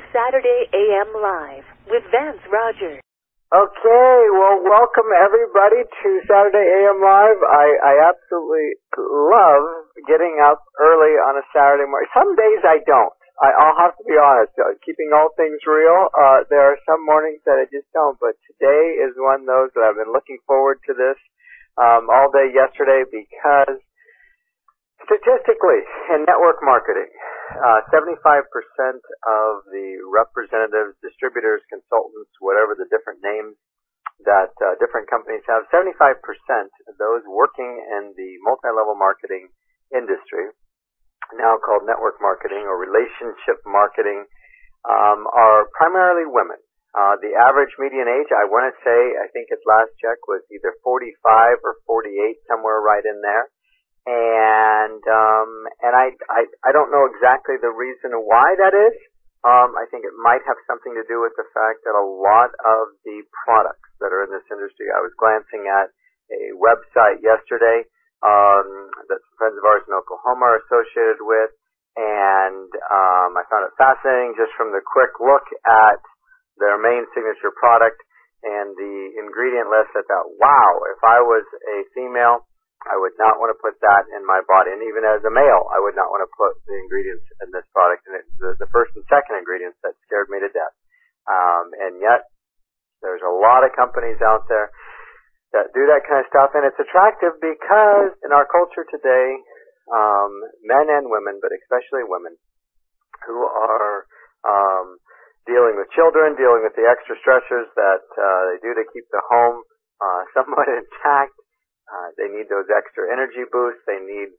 Saturday AM Live with Vance Rogers. Okay, well, welcome everybody to Saturday AM Live. I absolutely love getting up early on a Saturday morning. Some days I don't. I'll have to be honest. Keeping all things real, there are some mornings that I just don't, but today is one of those that I've been looking forward to this all day yesterday because statistically, in network marketing, 75% of the representatives, distributors, consultants, whatever the different names that different companies have, 75% of those working in the multi-level marketing industry, now called network marketing or relationship marketing, are primarily women. The average median age, I want to say, I think its last check was either 45 or 48, somewhere right in there. And I don't know exactly the reason why that is. I think it might have something to do with the fact that a lot of the products that are in this industry, I was glancing at a website yesterday that some friends of ours in Oklahoma are associated with, and I found it fascinating just from the quick look at their main signature product and the ingredient list. I thought, wow, if I was a female, I would not want to put that in my body. And even as a male, I would not want to put the ingredients in this product. And it's the first and second ingredients that scared me to death. And yet, there's a lot of companies out there that do that kind of stuff. And it's attractive because in our culture today, men and women, but especially women, who are dealing with children, dealing with the extra stressors that they do to keep the home somewhat intact. They need those extra energy boosts. They need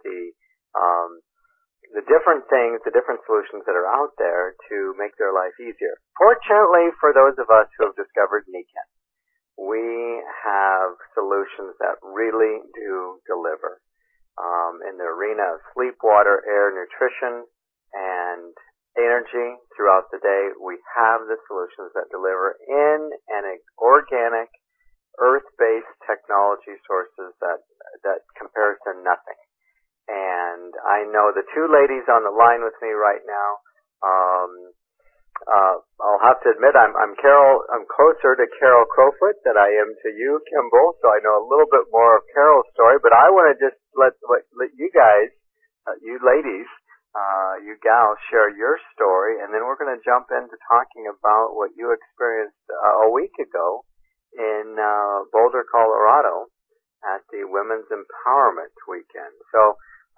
the different things, the different solutions that are out there to make their life easier. Fortunately, for those of us who have discovered Nikken, we have solutions that really do deliver in the arena of sleep, water, air, nutrition, and energy throughout the day. We have the solutions that deliver in an organic, earth-based technology sources that compares to nothing. And I know the two ladies on the line with me right now, I'll have to admit I'm closer to Carol Crowfoot than I am to you, Kimball, so I know a little bit more of Carol's story, but I want to just let you guys, you ladies, you gals, share your story, and then we're going to jump into talking about what you experienced a week ago in Boulder, Colorado at the Women's Empowerment Weekend. So,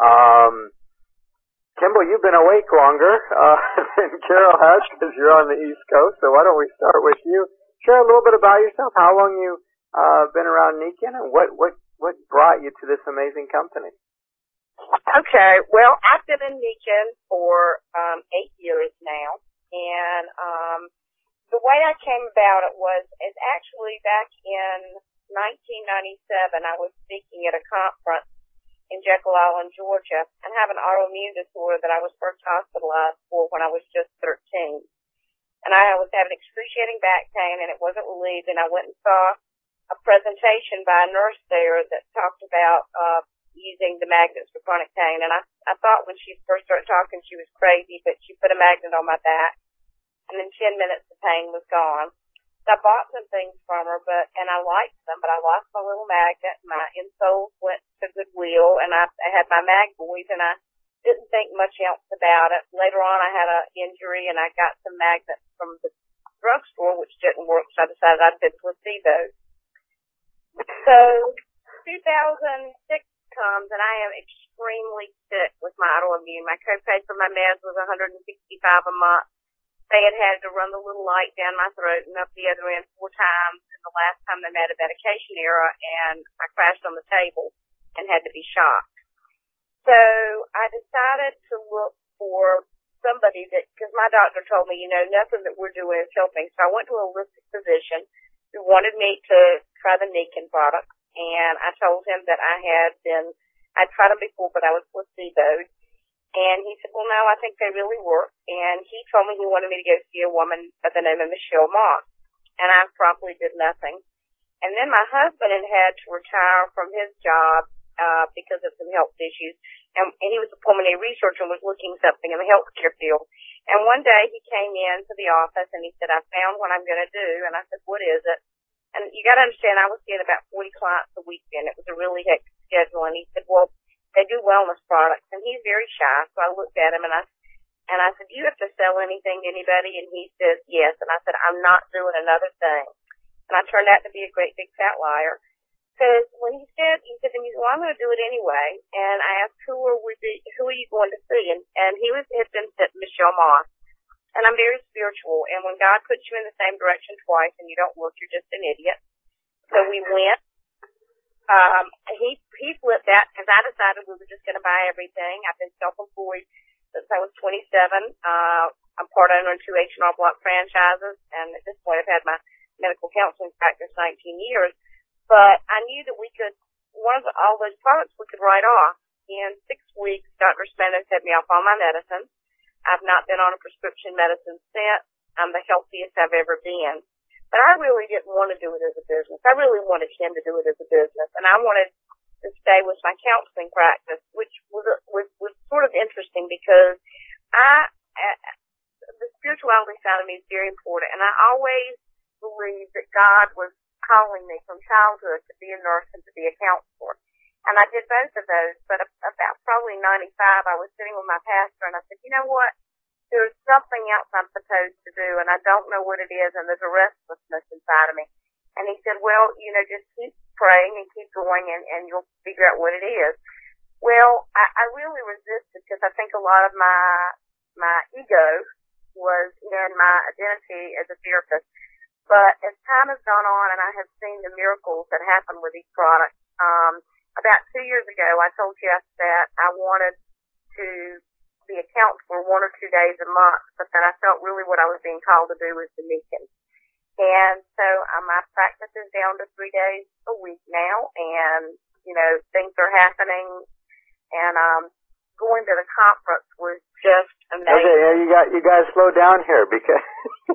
Kimball, you've been awake longer than Carol has because you're on the East Coast, so why don't we start with you? Share a little bit about yourself, how long you've been around Nikken, and what brought you to this amazing company? Okay, well, I've been in Nikken for 8 years now, and the way I came about it is actually back in 1997, I was speaking at a conference in Jekyll Island, Georgia, and have an autoimmune disorder that I was first hospitalized for when I was just 13. And I was having excruciating back pain, and it wasn't relieved, and I went and saw a presentation by a nurse there that talked about using the magnets for chronic pain. And I thought when she first started talking she was crazy, but she put a magnet on my back, and in 10 minutes the pain was gone. So I bought some things from her, and I liked them, but I lost my little magnet. My insoles went to Goodwill, and I had my Mag Boys, and I didn't think much else about it. Later on, I had an injury, and I got some magnets from the drugstore, which didn't work, so I decided I'd bid placebos. So 2006 comes, and I am extremely sick with my autoimmune. My copay for my meds was $165 a month. They had to run the little light down my throat and up the other end 4 times. And the last time they made a medication error, and I crashed on the table and had to be shocked. So I decided to look for somebody because my doctor told me, nothing that we're doing is helping. So I went to a holistic physician who wanted me to try the Nikken product. And I told him that I'd tried them before, but I was placeboed. And he said, well, no, I think they really work. And he told me he wanted me to go see a woman by the name of Michelle Moss. And I promptly did nothing. And then my husband had to retire from his job because of some health issues. And he was a pulmonary researcher and was looking something in the healthcare field. And one day he came in to the office and he said, I found what I'm going to do. And I said, what is it? And you got to understand, I was getting about 40 clients a weekend. It was a really hectic schedule. And he said, well, they do wellness products. And he's very shy. So I looked at him and I said, do you have to sell anything to anybody? And he says, yes. And I said, I'm not doing another thing. And I turned out to be a great big fat liar. Because when he said, well, I'm going to do it anyway. And I asked, who are you going to see? And he had been sent Michelle Moss. And I'm very spiritual. And when God puts you in the same direction twice and you don't look, you're just an idiot. So we went. He flipped that because I decided we were just going to buy everything. I've been self-employed since I was 27. I'm part owner in 2 H&R Block franchises. And at this point, I've had my medical counseling practice 19 years. But I knew that we could, all those products we could write off. In 6 weeks, Dr. Spanos had me off all my medicine. I've not been on a prescription medicine since. I'm the healthiest I've ever been. But I really didn't want to do it as a business. I really wanted him to do it as a business. And I wanted to stay with my counseling practice, which was sort of interesting because the spirituality side of me is very important. And I always believed that God was calling me from childhood to be a nurse and to be a counselor. And I did both of those, but about probably 95, I was sitting with my pastor and I said, you know what? There's something else I'm supposed to do and I don't know what it is and there's a restlessness inside of me. And he said, well, just keep praying and keep going and you'll figure out what it is. Well, I really resisted because I think a lot of my ego was in my identity as a therapist. But as time has gone on and I have seen the miracles that happen with these products, about 2 years ago, I told Jeff that I wanted to be a counselor 1 or 2 days a month, but that I felt really what I was being called to do was the mission. And so my practice is down to 3 days a week now, and, things are happening, and going to the conference was just amazing. Okay, you guys slow down here because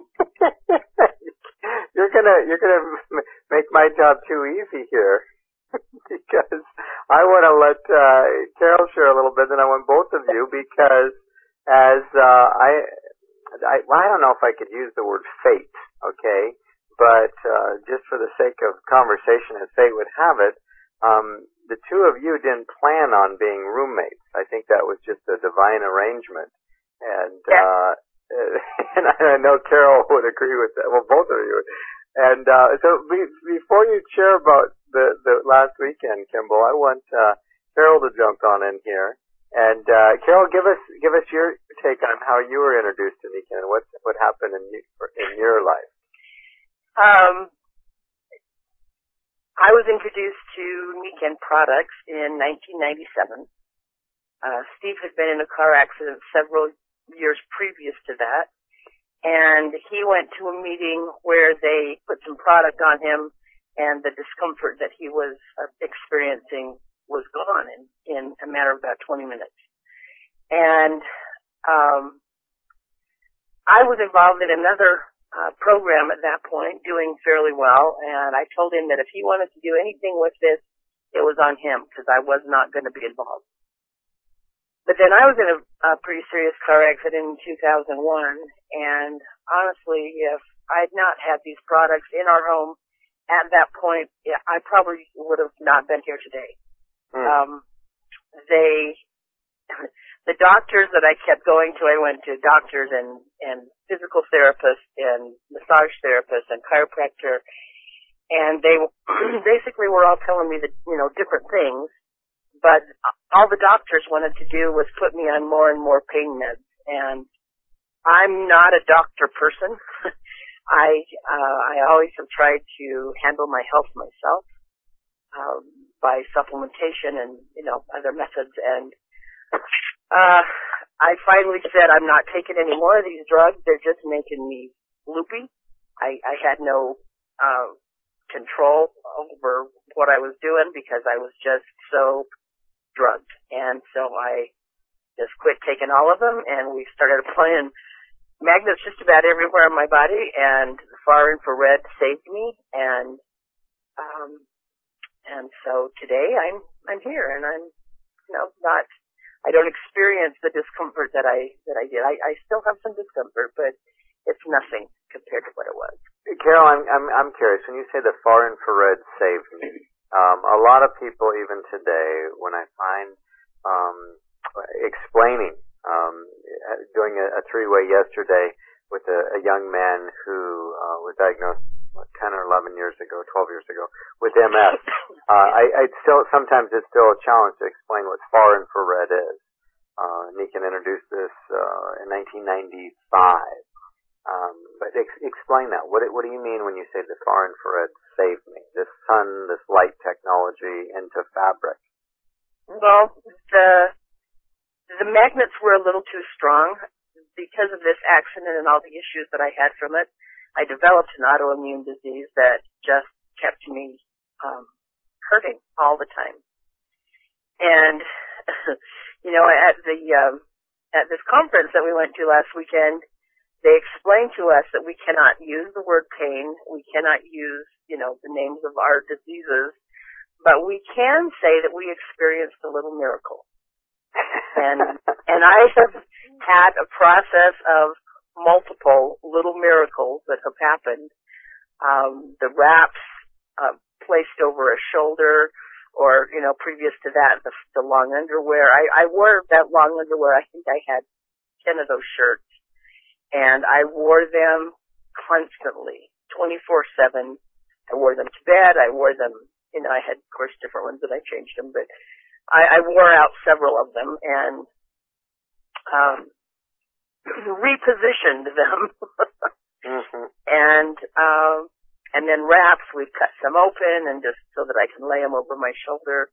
you're gonna make my job too easy here. Because I want to let Carol share a little bit, then I want both of you, because as I don't know if I could use the word fate, okay, but just for the sake of conversation, as fate would have it, the two of you didn't plan on being roommates. I think that was just a divine arrangement, and and I know Carol would agree with that. Well, both of you. And so before you share about the last weekend, Kimball, I want Carol to jump on in here. And Carol, give us your take on how you were introduced to Nikken and what happened in your life. I was introduced to Nikken products in 1997. Steve had been in a car accident several years previous to that. And he went to a meeting where they put some product on him, and the discomfort that he was experiencing was gone in a matter of about 20 minutes. And I was involved in another program at that point, doing fairly well, and I told him that if he wanted to do anything with this, it was on him, because I was not going to be involved. But then I was in a pretty serious car accident in 2001, and honestly, if I had not had these products in our home at that point, I probably would have not been here today. The doctors that I kept going to, I went to doctors and physical therapists and massage therapists and chiropractor, and they basically were all telling me that, different things. But all the doctors wanted to do was put me on more and more pain meds. And I'm not a doctor person. I always have tried to handle my health myself, by supplementation and, other methods. And, I finally said, I'm not taking any more of these drugs. They're just making me loopy. I had no, control over what I was doing because I was just so drugged. And so I just quit taking all of them, and we started applying magnets just about everywhere on my body, and the far infrared saved me, and And so today I'm here, and I'm, I don't experience the discomfort that I did. I still have some discomfort, but it's nothing compared to what it was. Carol, I'm curious. When you say the far infrared saved me, a lot of people even today, when I find explaining, doing a three-way yesterday with a young man who was diagnosed 10 or 11 years ago, 12 years ago, with MS. Sometimes it's still a challenge to explain what far infrared is. Nikan introduced this in 1995. But explain that. What do you mean when you say the far infrared saved me? This sun, this light technology into fabric. Well, the magnets were a little too strong because of this accident and all the issues that I had from it. I developed an autoimmune disease that just kept me hurting all the time. And at this conference that we went to last weekend, they explained to us that we cannot use the word pain, we cannot use, the names of our diseases, but we can say that we experienced a little miracle. And I have had a process of multiple little miracles that have happened. The wraps placed over a shoulder, or, previous to that, the long underwear. I wore that long underwear. I think I had 10 of those shirts. And I wore them constantly, 24/7. I wore them to bed. I wore them, I had, of course, different ones, and I changed them, but I wore out several of them and repositioned them. Mm-hmm. And then wraps, we cut some open, and just so that I can lay them over my shoulder,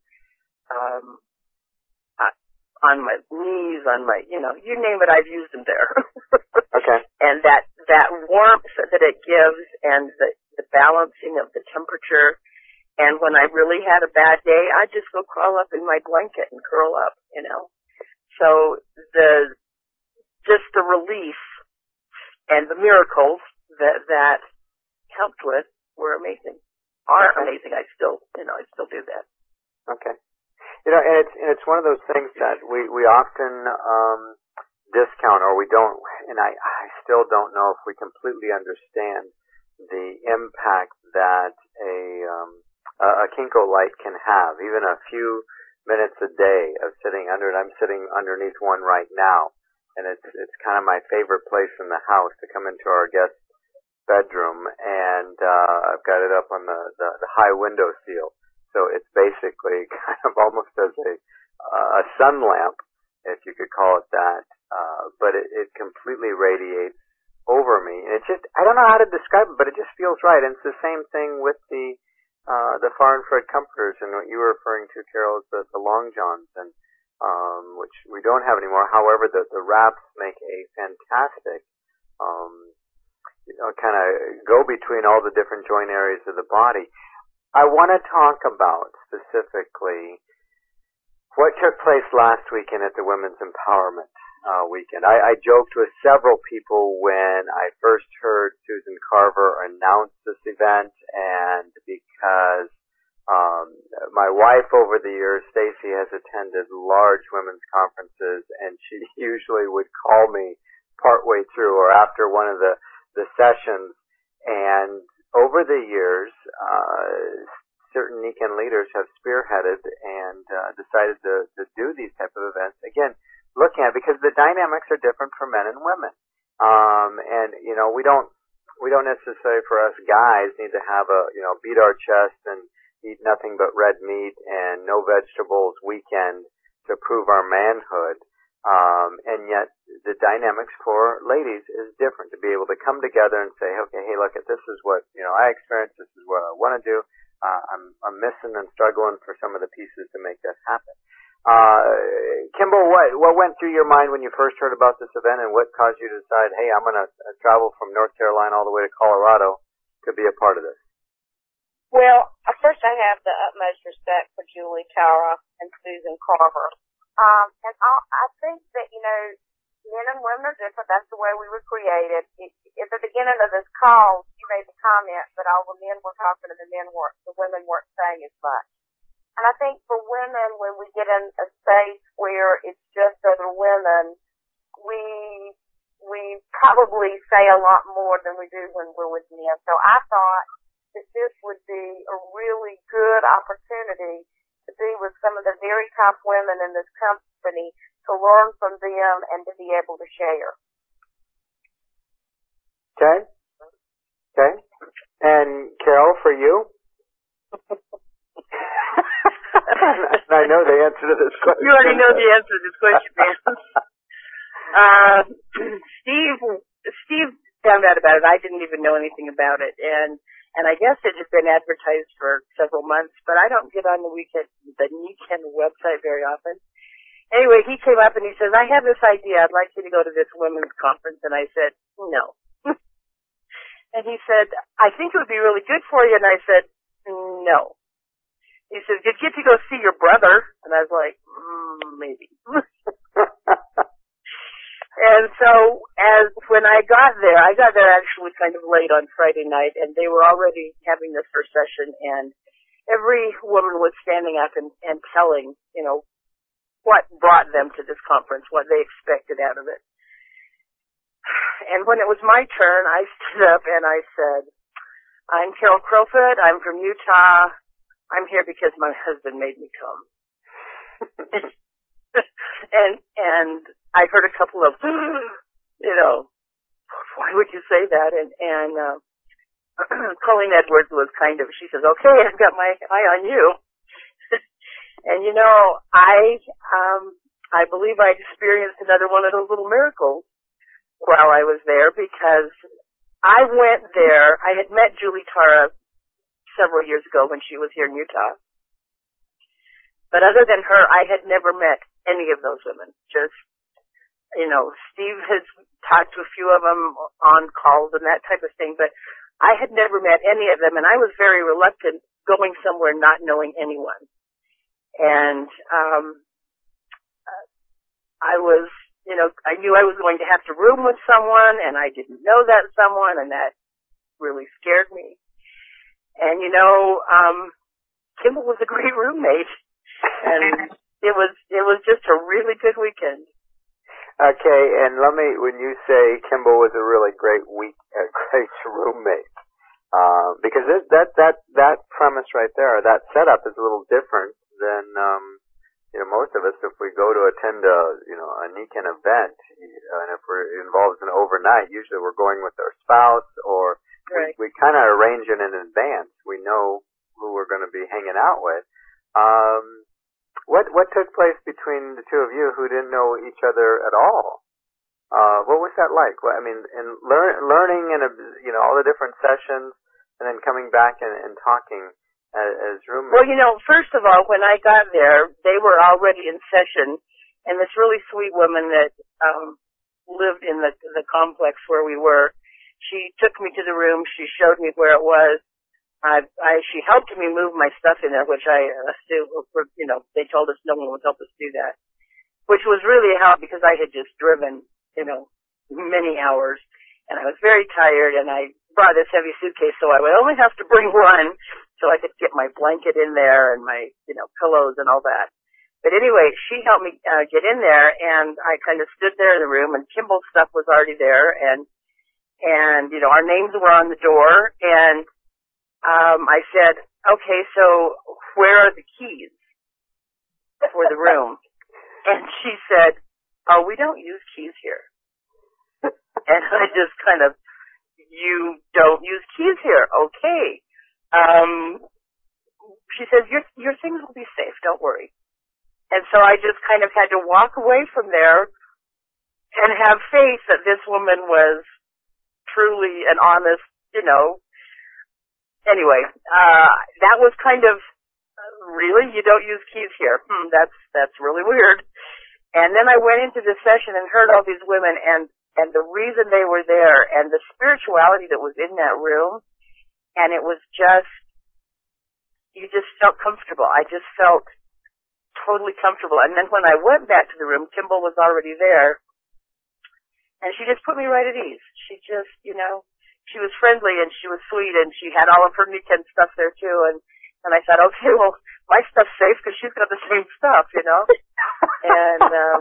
on my knees, on my, you name it, I've used them there. Okay. And that warmth that it gives, and the balancing of the temperature, and when I really had a bad day, I just go crawl up in my blanket and curl up, So just the relief and the miracles that helped with were amazing. Are amazing. I still do that. Okay. And it's one of those things that we often discount, or we don't, and I still don't know if we completely understand the impact that a Kinko light can have. Even a few minutes a day of sitting under it. I'm sitting underneath one right now, and it's kind of my favorite place in the house to come into our guest bedroom, and I've got it up on the high window sill. So it's basically kind of almost as a sun lamp, if you could call it that. But it completely radiates over me. And it just, I don't know how to describe it, but it just feels right. And it's the same thing with the far infrared comforters, and what you were referring to, Carol, is the long johns, and which we don't have anymore. However, the wraps make a fantastic kind of go between all the different joint areas of the body. I want to talk about specifically what took place last weekend at the Women's Empowerment Weekend. I joked with several people when I first heard Susan Carver announce this event, and because my wife over the years, Stacy, has attended large women's conferences, and she usually would call me partway through or after one of the sessions, and over the years, certain Nikan leaders have spearheaded and decided to do these type of events. Again, looking at it, because the dynamics are different for men and women, and we don't necessarily, for us guys, need to have beat our chest and eat nothing but red meat and no vegetables weekend to prove our manhood. And yet the dynamics for ladies is different, to be able to come together and say, okay, hey, look, this is what, I experienced, this is what I want to do. I'm missing and struggling for some of the pieces to make this happen. Kimball, what went through your mind when you first heard about this event, and what caused you to decide, hey, I'm going to travel from North Carolina all the way to Colorado to be a part of this? Well, first I have the utmost respect for Julie Tara and Susan Carver. And I think that, men and women are different. That's the way we were created. At the beginning of this call, you made the comment that all the men were talking and the women weren't saying as much. And I think for women, when we get in a space where it's just other women, we probably say a lot more than we do when we're with men. So I thought that this would be a really good opportunity to be with some of the very top women in this company, to learn from them and to be able to share. Okay. Okay. And Carol, for you? I know the answer to this question. You already know the answer to this question, man. Steve found out about it. I didn't even know anything about it, and I guess it had been advertised for several months. But I don't get on the NECAN website very often. Anyway, he came up and he says, "I have this idea. I'd like you to go to this women's conference." And I said, "No." And he said, "I think it would be really good for you." And I said, "No." He said, "Did you get to go see your brother?" And I was like, maybe. And so when I got there actually kind of late on Friday night, and they were already having their first session, and every woman was standing up and telling, what brought them to this conference, what they expected out of it. And when it was my turn, I stood up and I said, "I'm Carol Crowfoot. I'm from Utah. I'm here because my husband made me come." and I heard a couple of, why would you say that? And Colleen Edwards was she says, "Okay, I've got my eye on you." And I believe I experienced another one of those little miracles while I was there, because I went there. I had met Julie Tara several years ago when she was here in Utah. But other than her, I had never met any of those women. Just, Steve has talked to a few of them on calls and that type of thing, but I had never met any of them, and I was very reluctant going somewhere not knowing anyone. And I was, I knew I was going to have to room with someone, and I didn't know that someone, and that really scared me. And Kimball was a great roommate, and it was just a really good weekend. Okay, and when you say Kimball was a really great roommate, because that premise right there, that setup is a little different than most of us. If we go to attend a NECAN event, and if we're involved in overnight, usually we're going with our spouse, or right. we kind of arrange it in advance. We know who we're going to be hanging out with. What took place between the two of you who didn't know each other at all? What was that like? Well, I mean, learning and all the different sessions, and then coming back and talking as roommates. Well, first of all, when I got there, they were already in session, and this really sweet woman that lived in the complex where we were, she took me to the room. She showed me where it was. She helped me move my stuff in there, which I assumed, they told us no one would help us do that, which was really a help because I had just driven, many hours, and I was very tired, and I brought this heavy suitcase, so I would only have to bring one so I could get my blanket in there and my, pillows and all that. But anyway, she helped me get in there, and I kind of stood there in the room, and Kimball's stuff was already there, and our names were on the door, and I said, "Okay, so where are the keys for the room?" And she said, "Oh, we don't use keys here." And I just kind of, "You don't use keys here? Okay." She says, your things will be safe, don't worry. And so I just kind of had to walk away from there and have faith that this woman was truly an honest, Anyway, that was kind of, really? You don't use keys here? That's really weird. And then I went into this session and heard all these women, and the reason they were there, and the spirituality that was in that room, and it was just, you just felt comfortable. I just felt totally comfortable. And then when I went back to the room, Kimball was already there, and she just put me right at ease. She just, she was friendly and she was sweet, and she had all of her NECAN stuff there too. And I thought, okay, well, my stuff's safe because she's got the same stuff, you know. And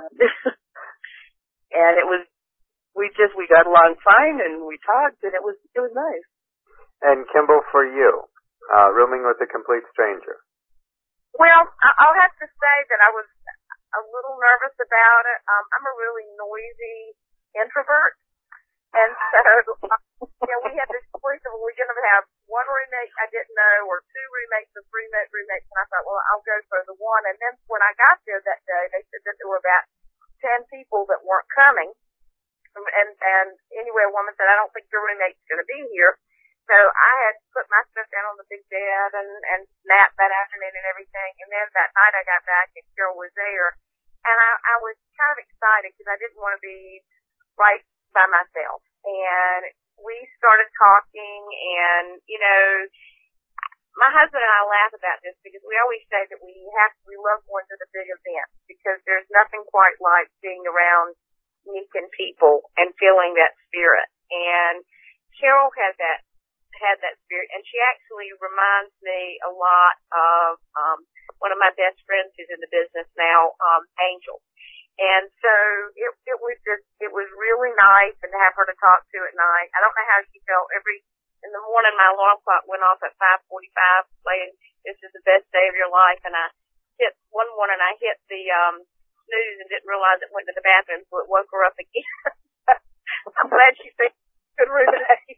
and it was we got along fine, and we talked, and it was nice. And Kimball, for you, rooming with a complete stranger. Well, I'll have to say that I was a little nervous about it. I'm a really noisy introvert, and so we had this choice of we're going to have one roommate I didn't know, or two roommates or three roommates, and I thought, well, I'll go for the one. And then when I got there that day, they said that there were about 10 people that weren't coming, and anyway, a woman said, I don't think your roommate's going to be here. So I had put my stuff down on the big bed and napped that afternoon and everything. And then that night I got back and Carol was there. And I was kind of excited because I didn't want to be right by myself. And we started talking, and, you know, my husband and I laugh about this because we always say that we love going to the big events because there's nothing quite like being around meeting people and feeling that spirit. And Carol had that spirit, and she actually reminds me a lot of one of my best friends who's in the business now, Angel. And so it was really nice and to have her to talk to at night. I don't know how she felt. In the morning my alarm clock went off at 5:45 playing This Is the Best Day of Your Life, and one morning I hit the snooze and didn't realize it went to the bathroom, so it woke her up again. I'm glad she said good room today.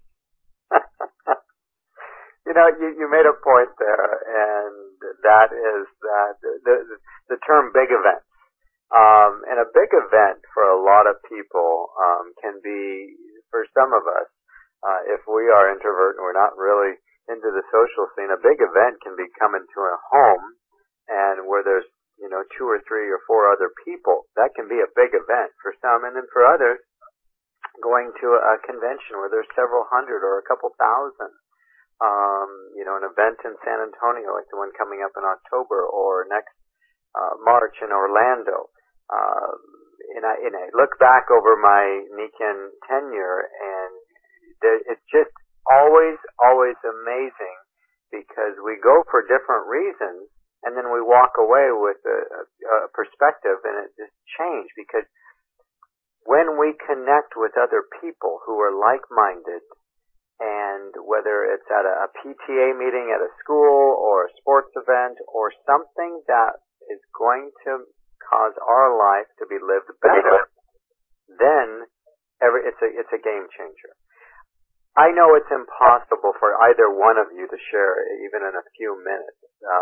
You know, you made a point there, and that is that the term big events. And a big event for a lot of people can be, for some of us, if we are introvert and we're not really into the social scene, a big event can be coming to a home and where there's, you know, 2 or 3 or 4 other people. That can be a big event for some, and then for others, going to a convention where there's several hundred or a couple thousand. You know, an event in San Antonio like the one coming up in October or next March in Orlando. And I look back over my Nikken tenure, and it's just always amazing because we go for different reasons, and then we walk away with a perspective, and it just changed because when we connect with other people who are like-minded, and whether it's at a PTA meeting at a school or a sports event or something that is going to cause our life to be lived better, then it's a game changer. I know it's impossible for either one of you to share, even in a few minutes,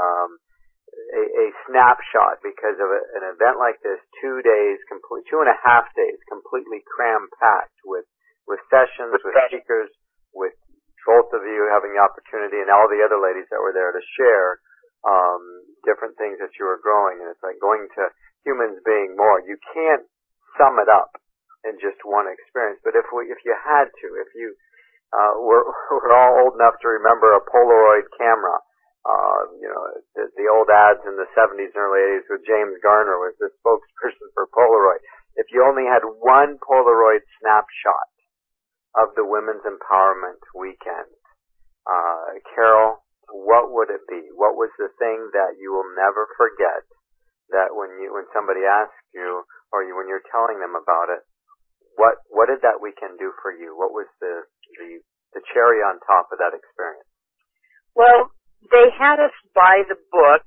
a snapshot because of an event like this, 2 days, 2.5 days, completely cram-packed with sessions, with speakers, with both of you having the opportunity and all the other ladies that were there to share different things that you were growing. And it's like going to humans being more. You can't sum it up in just one experience. But if you had to, if you we're all old enough to remember a Polaroid camera. You know, the old ads in the 70s and early 80s with James Garner was the spokesperson for Polaroid. If you only had one Polaroid snapshot of the Women's Empowerment Weekend, Carol, what would it be? What was the thing that you will never forget that when somebody asks you or when you're telling them about it, what did that weekend do for you? What was the cherry on top of that experience? Well, they had us buy the book,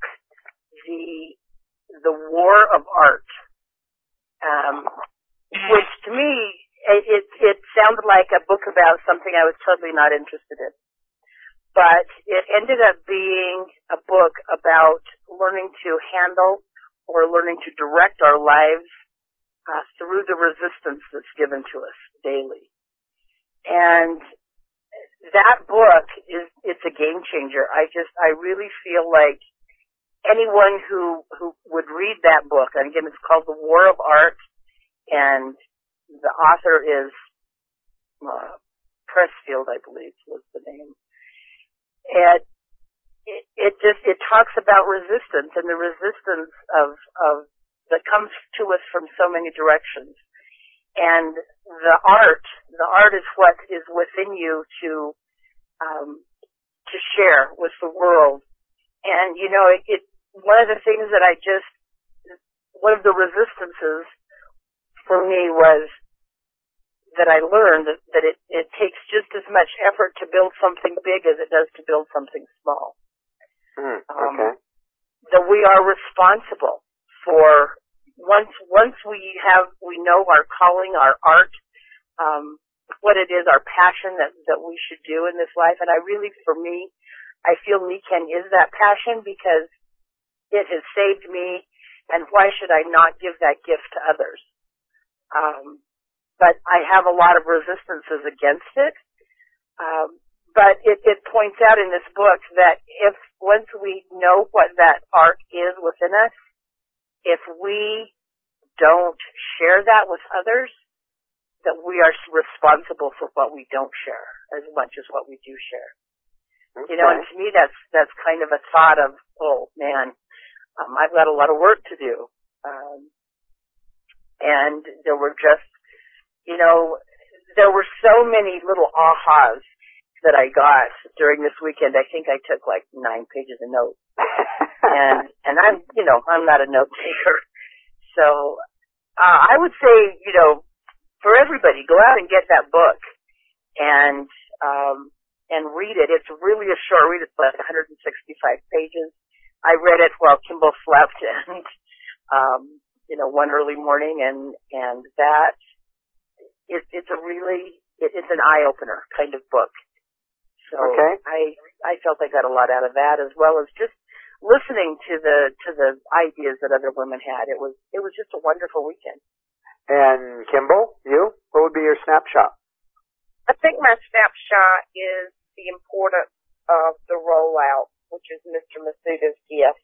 The War of Art, which to me, it sounded like a book about something I was totally not interested in. But it ended up being a book about learning to handle or learning to direct our lives through the resistance that's given to us daily. And that book it's a game changer. I really feel like anyone who would read that book, and again, it's called The War of Art, and the author is Pressfield, I believe was the name. And it talks about resistance and the resistance of that comes to us from so many directions. And the art is what is within you to share with the world. And you know, one of the things that one of the resistances for me was that I learned that it takes just as much effort to build something big as it does to build something small. Okay. That we are responsible for once we know our calling, our art, what it is, our passion that we should do in this life. And for me, I feel Nikken is that passion because it has saved me, and why should I not give that gift to others? But I have a lot of resistances against it. But it points out in this book that if once we know what that art is within us, if we don't share that with others, that we are responsible for what we don't share as much as what we do share. Okay. And to me that's kind of a thought of, oh man, I've got a lot of work to do. And there were just, there were so many little ahas that I got during this weekend. I think I took like 9 pages of notes. and I'm not a note taker. So, I would say, for everybody, go out and get that book and read it. It's really a short read. It's like 165 pages. I read it while Kimball slept and, one early morning and that it's an eye-opener kind of book. So okay. I felt I got a lot out of that, as well as just listening to the ideas that other women had. It was just a wonderful weekend. And Kimball, what would be your snapshot? I think my snapshot is the importance of the rollout, which is Mr. Masuda's gift.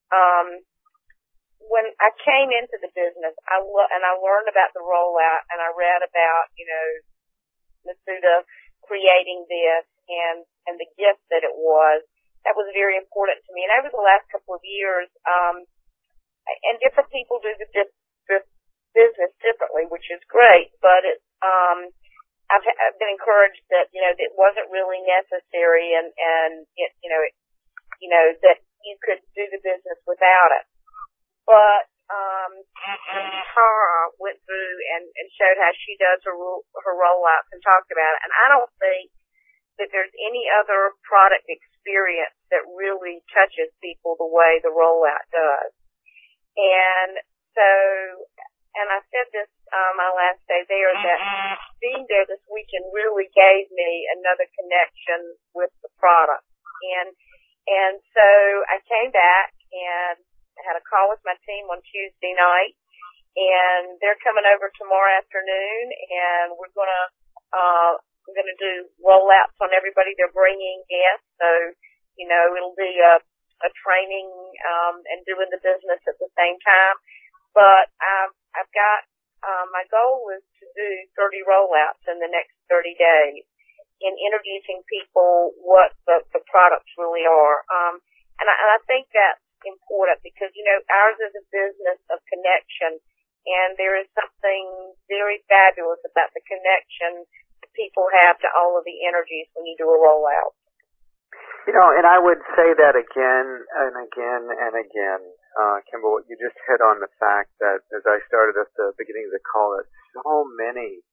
When I came into the business, I learned about the rollout, and I read about, Masuda creating this and the gift that it was. That was very important to me. And over the last couple of years, and different people do the business differently, which is great, but I've been encouraged that, that it wasn't really necessary and that you could do the business without it. But Tara went through and showed how she does her rollouts and talked about it. And I don't think that there's any other product experience that really touches people the way the rollout does. And so, and I said this my last day there, that being there this weekend really gave me another connection with the product. And so I came back and had a call with my team on Tuesday night, and they're coming over tomorrow afternoon, and we're gonna do rollouts on everybody. They're bringing guests, so it'll be a training and doing the business at the same time. But I've got my goal is to do 30 rollouts in the next 30 days in introducing people what the products really are. And I think that's important because, ours is a business of connection, and there is something very fabulous about the connection that people have to all of the energies when you do a rollout. And I would say that again and again and again, Kimball, you just hit on the fact that, as I started at the beginning of the call, that so many,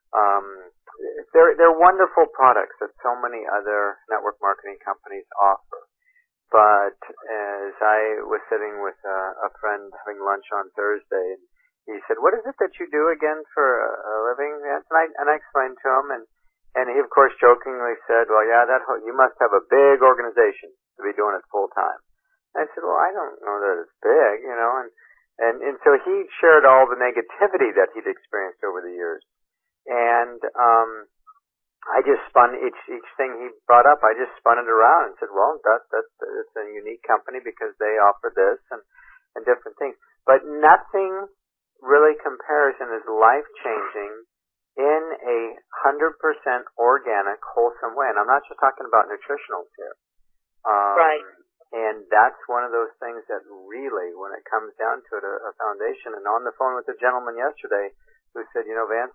they're wonderful products that so many other network marketing companies offer. But as I was sitting with a friend having lunch on Thursday, and he said, "What is it that you do again for a living?" And I explained to him, and he, of course, jokingly said, "Well, yeah, you must have a big organization to be doing it full time." I said, "Well, I don't know that it's big, and so he shared all the negativity that he'd experienced over the years, and I just spun each thing he brought up. I just spun it around and said, "Well, it's a unique company because they offer this and different things, but nothing really compares and is life changing in a 100% organic, wholesome way." And I'm not just talking about nutritionals here. Right. And that's one of those things that really, when it comes down to it, a foundation. And on the phone with a gentleman yesterday who said, Vance,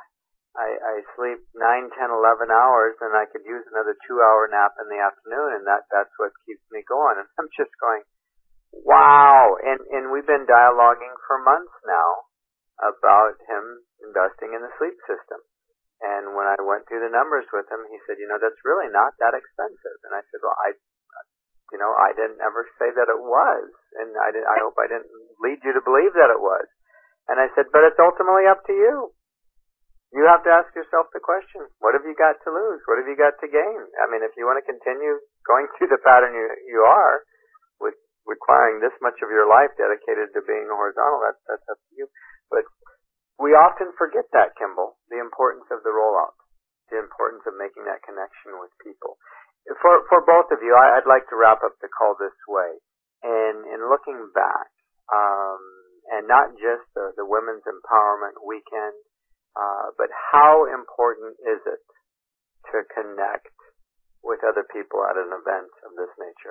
I sleep 9, 10, 11 hours, and I could use another 2-hour nap in the afternoon, and that's what keeps me going. And I'm just going, Wow. And we've been dialoguing for months now about him investing in the sleep system. And when I went through the numbers with him, he said, that's really not that expensive. And I said, well, I didn't ever say that it was. And I hope I didn't lead you to believe that it was. And I said, but it's ultimately up to you. You have to ask yourself the question, what have you got to lose? What have you got to gain? I mean, if you want to continue going through the pattern you are, with requiring this much of your life dedicated to being horizontal, that's up to you. But we often forget that, Kimball, the importance of the rollout, the importance of making that connection with people. For both of you, I'd like to wrap up the call this way. And in looking back, and not just the Women's Empowerment Weekend, but how important is it to connect with other people at an event of this nature?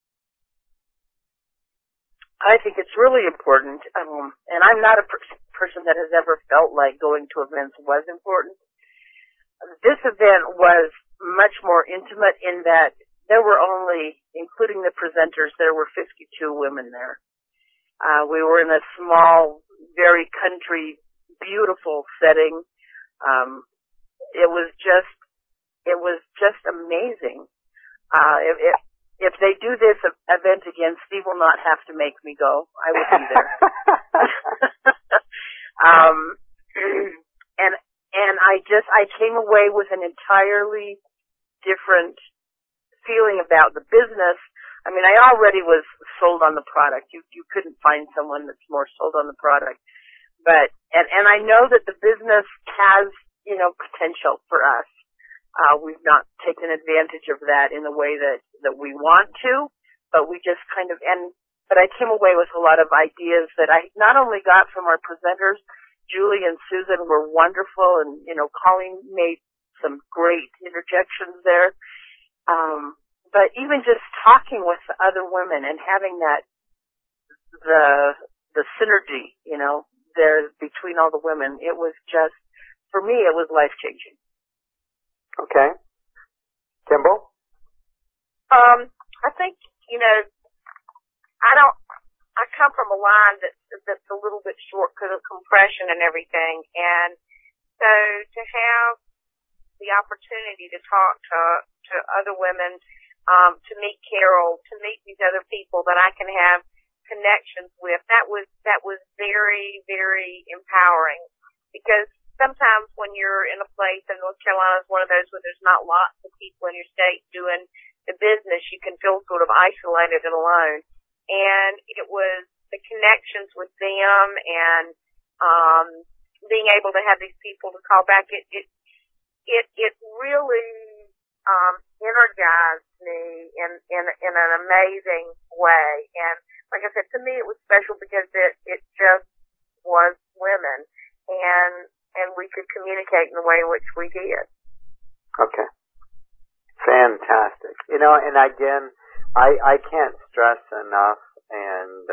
I think it's really important, and I'm not a person that has ever felt like going to events was important. This event was much more intimate in that there were only, including the presenters, there were 52 women there. We were in a small, very country, beautiful setting. It was just amazing. If they do this event again, Steve will not have to make me go. I will be there. And I came away with an entirely different feeling about the business. I mean, I already was sold on the product. You couldn't find someone that's more sold on the product. But, and I know that the business has, potential for us. We've not taken advantage of that in the way that we want to, but we just but I came away with a lot of ideas that I not only got from our presenters. Julie and Susan were wonderful, and, Colleen made some great interjections there. But even just talking with the other women and having the synergy, there between all the women, it was just, for me, it was life-changing. Okay. Kimball? I think, I come from a line that's a little bit short because of compression and everything. And so to have the opportunity to talk to other women, to meet Carol, to meet these other people that I can have connections with, that was very, very empowering. Because sometimes when you're in a place, and North Carolina is one of those where there's not lots of people in your state doing the business, you can feel sort of isolated and alone. And it was the connections with them and being able to have these people to call back. It really energized me in an amazing way. And like I said, to me it was special because it just was women, and we could communicate in the way in which we did. Okay. Fantastic. And again, I can't stress enough, and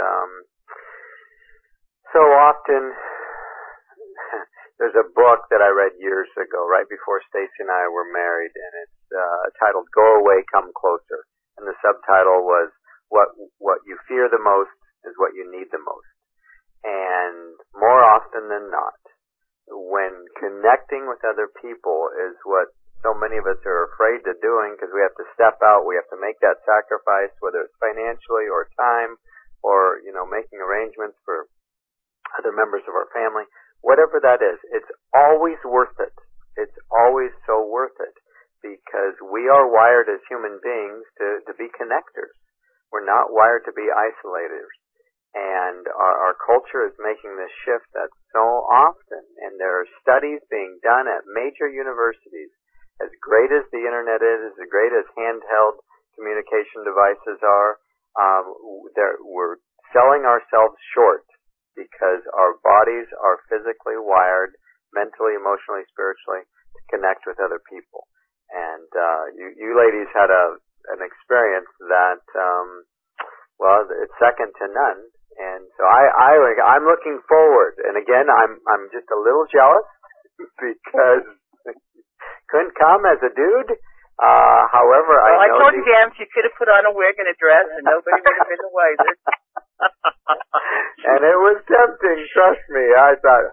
so often there's a book that I read years ago, right before Stacy and I were married, and it's titled "Go Away, Come Closer," and the subtitle was "What you fear the most is what you need the most." And more often than not, when connecting with other people is what so many of us are afraid of doing, because we have to step out, we have to make that sacrifice, whether it's financially or time, or, making arrangements for other members of our family, whatever that is, it's always worth it. It's always so worth it, because we are wired as human beings to be connectors. We're not wired to be isolators. And our culture is making this shift that so often, and there are studies being done at major universities. As great as the internet is, as great as handheld communication devices are, we're selling ourselves short because our bodies are physically wired, mentally, emotionally, spiritually, to connect with other people. And you ladies had an experience that, it's second to none. And so I'm looking forward. And again, I'm just a little jealous because couldn't come as a dude. However, I know told you, Gams, you could have put on a wig and a dress, and nobody would have been the wiser. And it was tempting, trust me. I thought,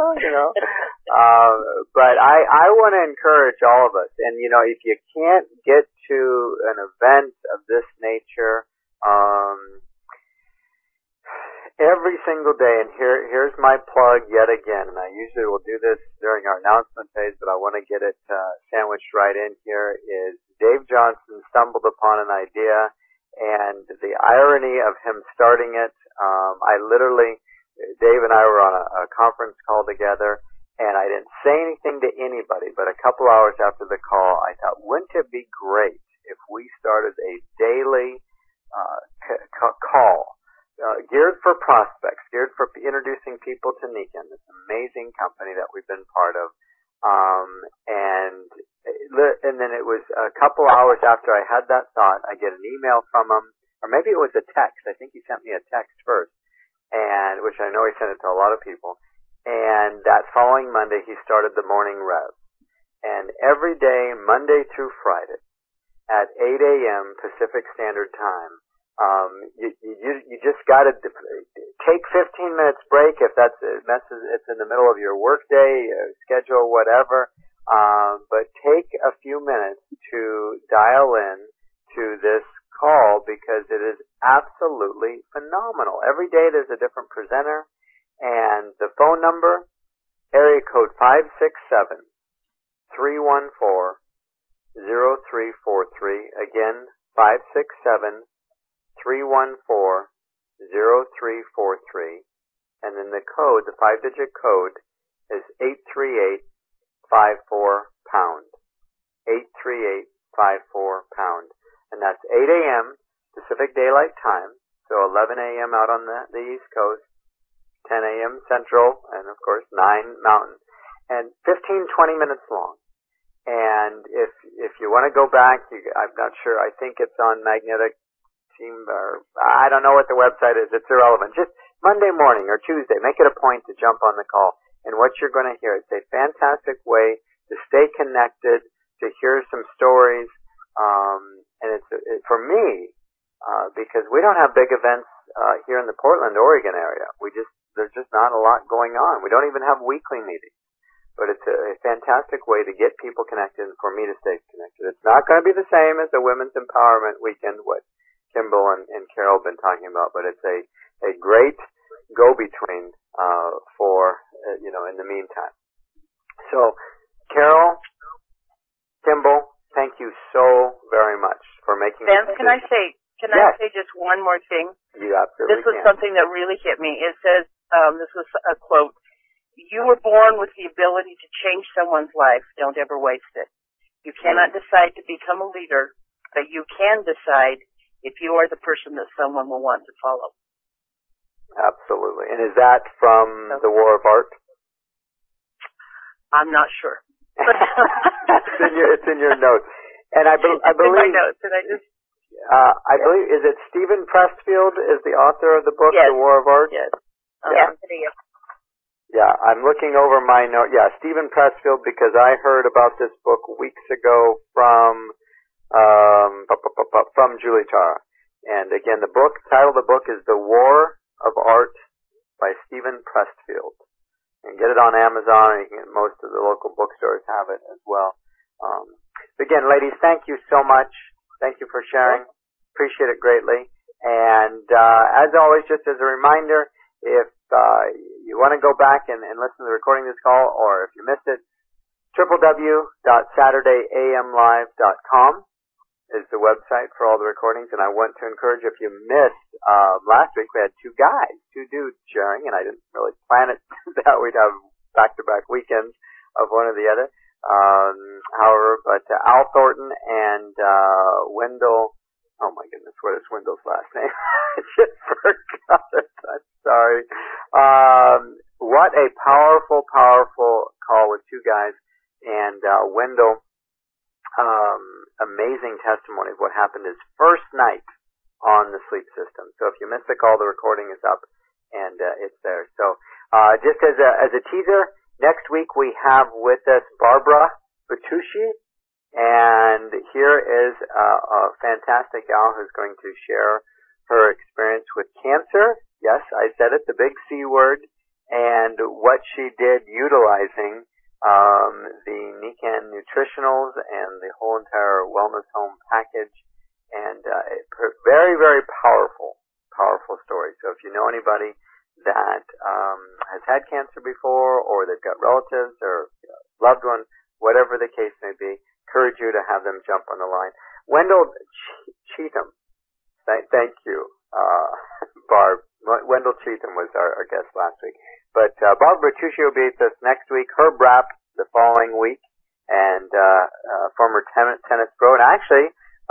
but I want to encourage all of us. And, if you can't get to an event of this nature, every single day, and here's my plug yet again, and I usually will do this during our announcement phase, but I want to get it sandwiched right in here, is Dave Johnson stumbled upon an idea, and the irony of him starting it, Dave and I were on a conference call together, and I didn't say anything to anybody, but a couple hours after the call, I thought, wouldn't it be great if we started a daily call geared for prospects, geared for introducing people to Nikken, this amazing company that we've been part of. And then it was a couple hours after I had that thought, I get an email from him, or maybe it was a text. I think he sent me a text first, and which I know he sent it to a lot of people. And that following Monday, he started the morning rev. And every day, Monday through Friday, at 8 a.m. Pacific Standard Time, you just got to take 15 minutes break if it's in the middle of your workday schedule, whatever. But take a few minutes to dial in to this call because it is absolutely phenomenal. Every day there's a different presenter, and the phone number, area code 567-314-0343. Again, 567-314-0343. And then the code, the 5-digit code, is 838-54-pound. 838-54-pound. And that's 8 a.m. Pacific Daylight Time, so 11 a.m. out on the East Coast, 10 a.m. Central, and of course 9 Mountain, and 15-20 minutes long. And if you want to go back, I'm not sure, I think it's on Magnetic Team, or I don't know what the website is, it's irrelevant. Just Monday morning or Tuesday, make it a point to jump on the call. And what you're going to hear, it's a fantastic way to stay connected, to hear some stories, and it's for me, because we don't have big events here in the Portland, Oregon area. There's just not a lot going on. We don't even have weekly meetings. But it's a fantastic way to get people connected and for me to stay connected. It's not going to be the same as the Women's Empowerment Weekend, what Kimball and Carol have been talking about, but it's a great go-between for, in the meantime. So, Carol, Kimball, thank you so very much for making Ben, can I say just one more thing? You absolutely This was something that really hit me. It says, this was a quote, "You were born with the ability to change someone's life. Don't ever waste it. You cannot decide to become a leader, but you can decide if you are the person that someone will want to follow." Absolutely. And is that from The War of Art? I'm not sure. It's in your notes. And I believe in my notes, and I believe, is it Stephen Pressfield is the author of the book, yes. The War of Art? Yes. Yes, it is. Yeah, I'm looking over my note. Yeah, Stephen Pressfield, because I heard about this book weeks ago from Julie Tara. And again, the title of the book is The War of Art by Stephen Pressfield. And get it on Amazon, and most of the local bookstores have it as well. Again, ladies, thank you so much. Thank you for sharing. Appreciate it greatly. And as always, just as a reminder, if you want to go back and listen to the recording of this call, or if you missed it, www.saturdayamlive.com is the website for all the recordings. And I want to encourage, if you missed, last week we had two dudes sharing, and I didn't really plan it that we'd have back-to-back weekends of one or the other. However, but Al Thornton and Wendell, oh my goodness, what is Wendell's last name? I just forgot it. I'm sorry. What a powerful call with two guys, and Wendell, amazing testimony of what happened his first night on the sleep system. So if you missed the call, the recording is up, and it's there. So just as a teaser, next week we have with us Barbara Batucci, and here is a fantastic gal who's going to share her experience with cancer Yes, I said it, the big C word, and what she did utilizing the Nican Nutritionals and the whole entire Wellness Home package, and very, very powerful story. So if you know anybody that has had cancer before, or they've got relatives or loved one, whatever the case may be, encourage you to have them jump on the line. Wendell Cheatham, thank you, Barb. Wendell Cheatham was our guest last week. But Barb Bertucci will be with us next week. Herb Rapp the following week, and former tennis pro, and actually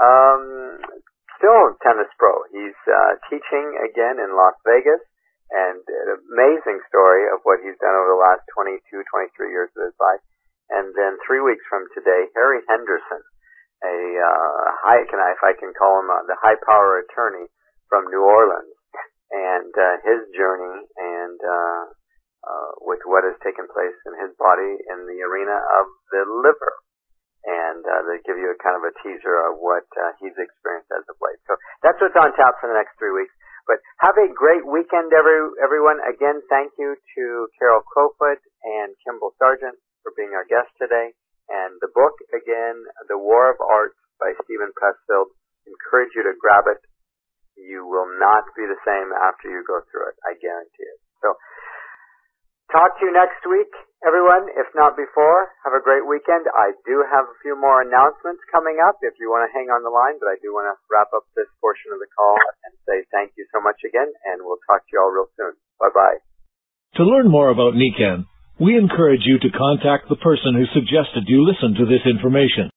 still tennis pro. He's teaching again in Las Vegas, and an amazing story of what he's done over the last 22, 23 years of his life. And then 3 weeks from today, Harry Henderson, if I can call him the high power attorney from New Orleans, and his journey and with what has taken place in his body in the arena of the liver. And they give you a kind of a teaser of what he's experienced as of late. So that's what's on tap for the next 3 weeks. But have a great weekend, everyone. Again, thank you to Carol Crowfoot and Kimball Sargent for being our guest today. And the book, again, The War of Art by Stephen Pressfield. Encourage you to grab it. You will not be the same after you go through it. I guarantee it. So talk to you next week, everyone, if not before. Have a great weekend. I do have a few more announcements coming up if you want to hang on the line, but I do want to wrap up this portion of the call and say thank you so much again, and we'll talk to you all real soon. Bye-bye. To learn more about Nican, we encourage you to contact the person who suggested you listen to this information.